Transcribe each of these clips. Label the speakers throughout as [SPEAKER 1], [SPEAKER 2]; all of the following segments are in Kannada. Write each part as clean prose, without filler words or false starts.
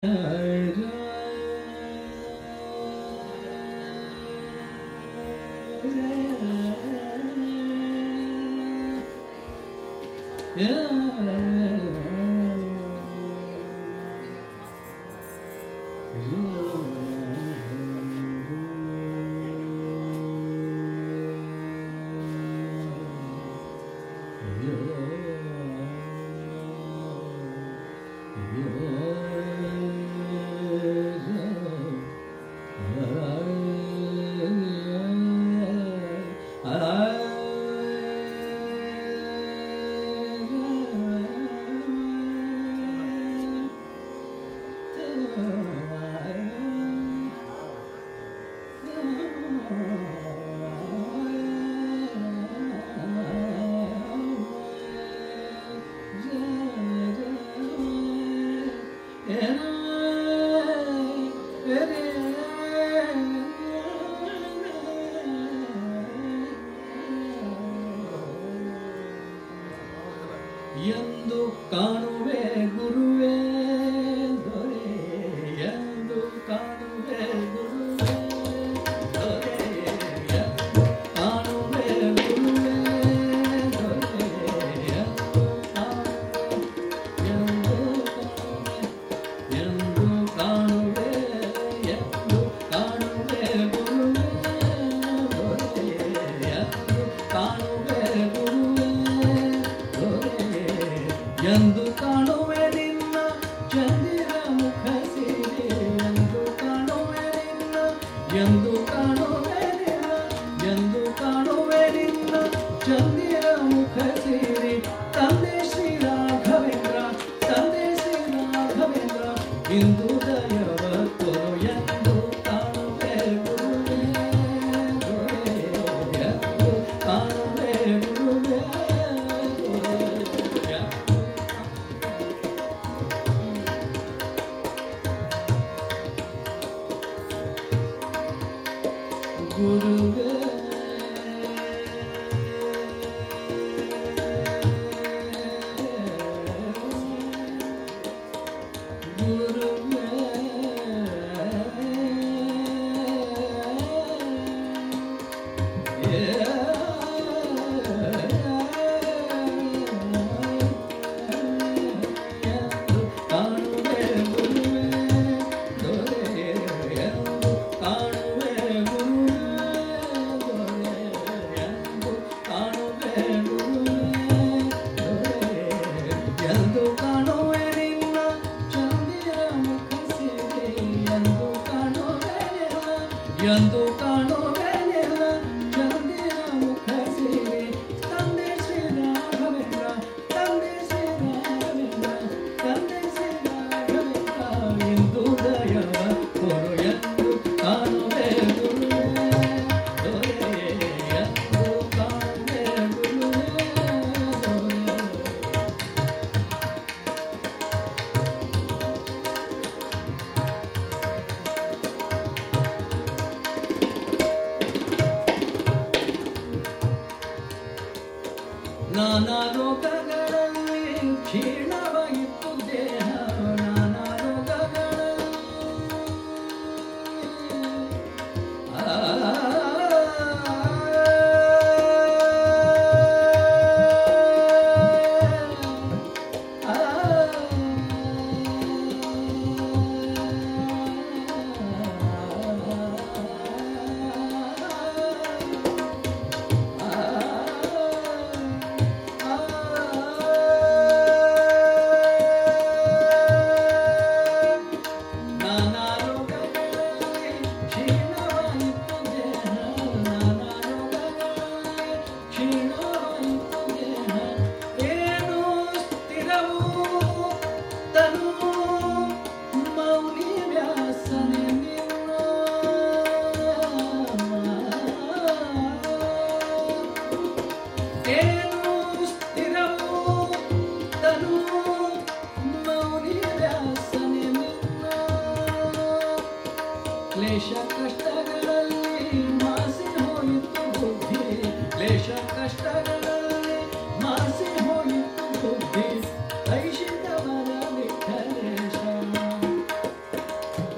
[SPEAKER 1] ಎಂದು ಕಾಣುವೆ ಗುರುವೇ ದೊರೆ, ಎಂದು ಕಾಣುವೆ ಗುರುವೇ ದೊರೆ, ಎಂದು ಕಾಣುವೆ ಗುರುವೇ ದೊರೆ, ಎಂದು ಕಾಣುವೆ ಎಂದು ಕಾಣುವೆ ಗುರುವೇ ದೊರೆ, ಎಂದು ಕಾಣುವೆ ಗುರುವೇ ಎಂದು ಕಾಣುವೆ ನಿನ್ನ ಚಂದಿರ ಮುಖ ಸಿರಿ, ಎಂದು ಕಾಣುವೆ ನಿನ್ನ, ಎಂದು ಕಾಣುವೆ ನಿನ್ನ, ಎಂದು ಕಾಣುವೆ ನಿನ್ನ ಚಂದಿರ ಮುಖ ಸಿರಿ. ತಂದೆ ಶ್ರೀ ರಾಘವೇಂದ್ರ, ತಂದೆ ಶ್ರೀ ರಾಘವೇಂದ್ರ, ಇಂದು ದಯವ ಕೊರು ಎಂದು ಕಾಣುವೆ ಗುರುವೇ ದೊರೆ, ಎಂದು ಕಾಣುವೆ ಗುರುವೇ ದೊರೆ. ಗುರುವೇ ಗುರುವೇ ಎಂದು ಕಾಣುವೆ ಗುರುವೇ ದೊರೆ, ಎಂದು ಕಾಣುವೆ ಗುರುವೇ ದೊರೆ, ಎಂದು ಕಾಣುವೆ ಗುರುವೇ ದೊರೆ, ಎಂದು ಕಾಣುವೆ ನಿನ್ನ ಚಂದಿರ ಮುಖ ಸಿರಿ, ಎಂದು ಕಾಣುವೆ ನಿನ್ನ, ಎಂದು ಕಾಣುವೆ ನಿನ್ನ ಚಂದಿರ ಮುಖ ಸಿರಿ. ತಂದೆ ಶ್ರೀ ರಾಘವೇಂದ್ರ, ತಂದೆ ಶ್ರೀ ರಾಘವೇಂದ್ರ, ತಂದೆ ಶ್ರೀ ರಾಘವೇಂದ್ರ, ಇಂದು ದಯವ ಕೊರು ಎಂದು ಕಾಣುವೆ ಗುರುವೇ ದೊರೆ, ಎಂದು ಕಾಣುವೆ ಗುರುವೇ ದೊರೆ. ನಾನಾ ಲೋಕಗಳಲ್ಲಿ ಕ್ಷೀಣವಾಯಿತು ದೇಹ, ನಾನಾ ಲೋಕಗಳಲ್ಲಿ ಕ್ಲೇಶ ಕಷ್ಟಗಳಲ್ಲಿ ಮಾಸಿ ಹೋಯಿತು ಬುದ್ಧಿ, ಕ್ಲೇಶ ಕಷ್ಟಗಳಲ್ಲಿ ಮಾಸಿ ಹೋಯಿತು ಬುದ್ಧಿ, ಐಷಿತವರ ವಿಠಲೇಶ,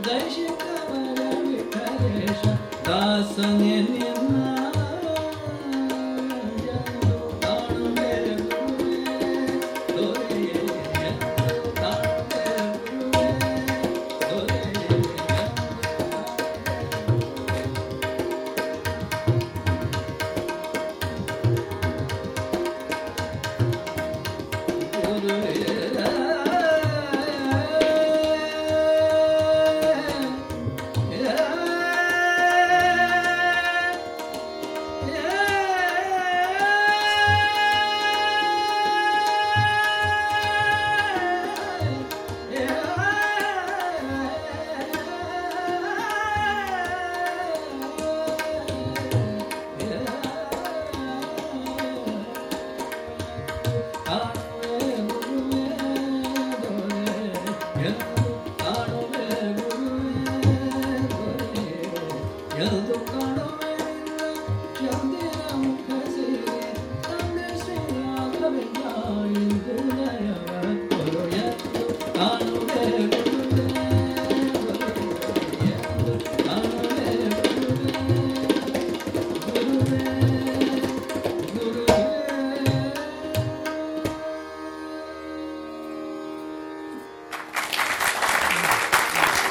[SPEAKER 1] ಜೈ ಶಿಖರ ವಿಠಲೇಶ ದಾಸನೆ